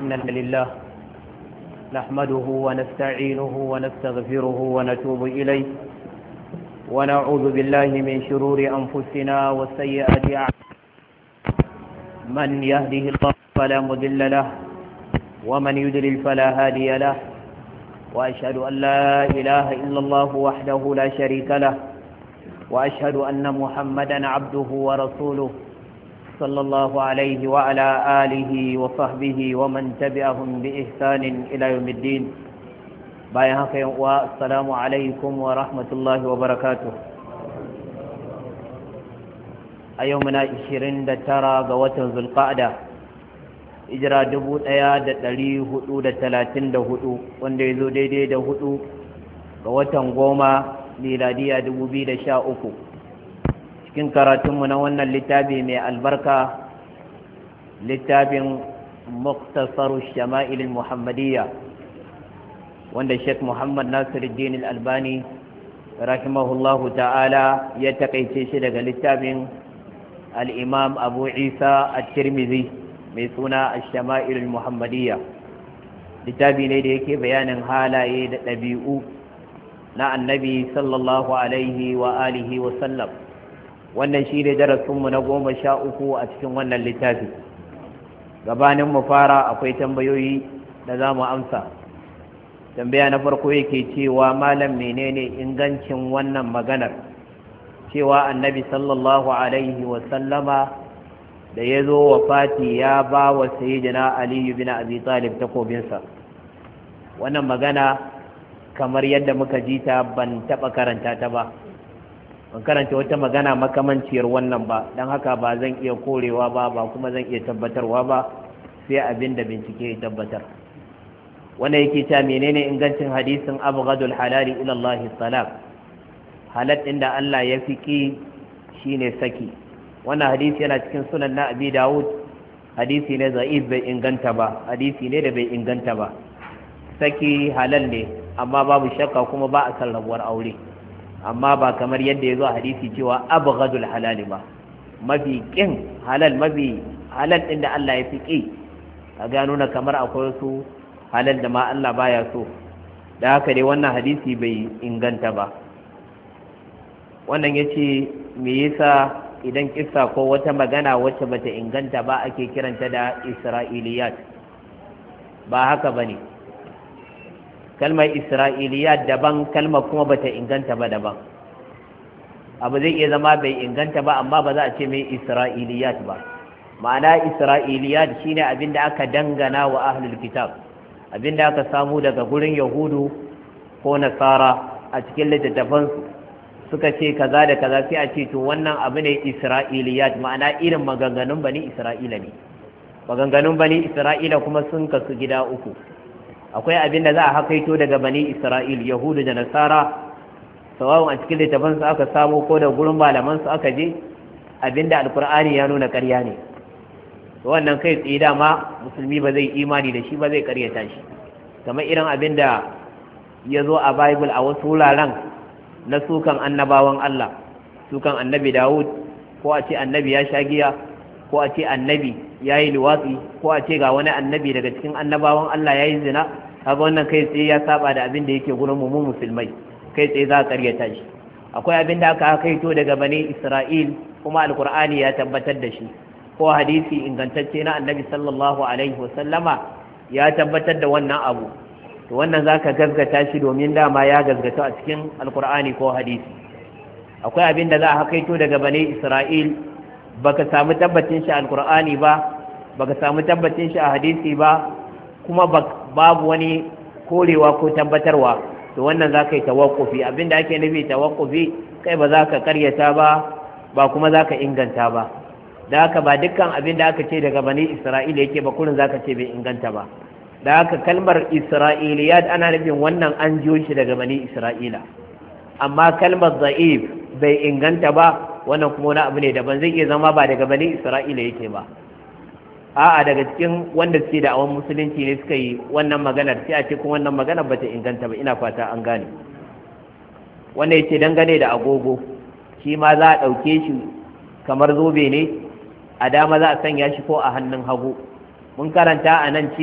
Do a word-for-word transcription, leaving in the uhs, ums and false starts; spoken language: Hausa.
إن لله نحمده ونستعينه ونستغفره ونتوب إليه ونعوذ بالله من شرور أنفسنا وسيئات أعمالنا من يهده الله فلا مضل له ومن يضلل فلا هادي له وأشهد أن لا إله إلا الله وحده لا شريك له وأشهد أن محمدا عبده ورسوله صلى الله عليه وعلى آله وصحبه ومن تبعهم بإحسان إلى يوم الدين بايعك والسلام عليكم ورحمة الله وبركاته أيومنا عشرين ترى قوة ذو القعدة إجراء دبوت أياد تلي هدو تلاتين دهدو وانديزو ديدي دهدو قوة غوما ميلادية دبو بيد شاءكو cikin karatunmu na wannan littafi mai albarka littafin muktasaru shama'ilin muhammadiyya wanda Sheikh Muhammad Nasiruddin Al-Albani rahimahullahu ta'ala ya takaice shi daga littafin al-Imam Abu Isa At-Tirmidhi mai suna Ash-Shama'ilul Muhammadiyya. Littafi ne da yake bayanin halaye da ɗabi'u na Annabi sallallahu alaihi wa alihi wa sallam. Wannan shi ne darasinmu na goma sha uku a cikin wannan littafi. Gabanin mu fara akwai tambayoyi da za mu amsa. Tambaya na farko yake cewa malam menene ingancin wannan maganar cewa annabi sallallahu alaihi wasallama da ya zo wa fati ya ba wa sayyidina aliyu bin abi talib takobinsa. Wannan magana kamar yadda muka ji ta ban taɓa karanta ta ba. ban karanta wata magana makamanciyar wannan ba don haka ba zan iya korewa ba ba kuma zan iya tabbatarwa ba sai abin da bincike ya tabbatar. Wanda yake ta menene ingancin hadisin abghadul halali ila Allah salam, halal din da Allah ya fiki shine saki. Wannan hadisi yana cikin sunan na Abi Dawud, hadisi ne za'if bai inganta ba, hadisi ne da bai inganta ba. Saki halal ne amma babu shakka kuma ba a san rabuwar aure, amma ba kamar yadda ya zo a hadisi cewa abghadul halali ba, mafi kin halal, mafi halal din da Allah ya fi ki. A gano na kamar akwai wasu halal da ma Allah baya so, da haka dai wannan hadisi bai inganta ba. Wannan yace me yasa idan kissa ko wata magana wacce bata inganta ba ake kiranta da Isra'iliyat? Ba haka bane. Kalmar Isra'iliyat daban, kalmar kuma bata inganta ba daban. Abu zai iya zama bai inganta ba amma ba za a ce mai Isra'iliyat ba. Ma'ana Isra'iliyat shine abinda aka dangana wa ahlul kitab, abinda aka samu daga gurin Yahudu ko Nasara a cikin littattafansu suka ce kaza da kaza, sai a ce to wannan abu ne Isra'iliyat, ma'ana irin maganganun bani Isra'ila ne. Maganganun bani Isra'ila kuma sun kasu gida uku. Akwai abin da za a hakaito daga bani Isra'il, Yahudu da Nasara, sawawun a cikin littafansu aka samu ko da gurin malamansu aka je, abin da Alkur'ani ya nuna ƙarya ne. Wannan kai tsaye dama musulmi ba zai imani da shi ba, zai ƙaryata shi. Kamar irin abin da ya zo a Bible a wasu wuraren na sukan annabawan Allah, sukan annabi Dawud, ko a ce annabi ya sha giya, ko a ce annabi ya yi luwatsi, ko a ce ga wani annabi daga cikin annabawan Allah ya yi zina. Kaga wannan kai tsaye ya saba da abin da yake gurin mu musulmai, kai tsaye za a karyata shi. Akwai abin da aka kaito daga bani Isra'il kuma alkur'ani ya tabbatar da shi, ko hadisi ingantacce na annabi sallallahu alaihi wasallama ya tabbatar da wannan abu, to wannan zaka gazgata shi domin dama ya gazgata a cikin alkur'ani ko hadisi. Akwai abin da za a kaito daga bani Isra'il baka samu tabbacin shi a alkur'ani ba, baka samu tabbacin shi a hadisi ba, kuma babu wani korewa ko tabbatarwa, to wannan za ka yi tawakkufi. Abinda ake nufi tawakkufi, kai ba za ka karyata ba ba kuma za ka inganta ba. Da haka ba dukkan abin da aka ce daga bani Isra'ila yake ba kurin za ka ce bai inganta ba. Da haka kalmar Isra'iliyat ana nufin wannan an jiyo shi daga bani Isra'ila, amma kalmar za'if bai inganta ba, wannan kuma wani abu ne daban, zai iya zama ba daga bani Isra'ila yake ba. A'a, daga cikin wanda suke da awon musulunci ne suka yi wannan maganar, sai a ce kuma wannan maganar bata inganta ba. Ina fata an gane. Wanda yace dangane da agogo, shi ma za a ɗauke shi kamar zobe ne, a dama za a sanya shi ko a hannun hagu. Mun karanta a nan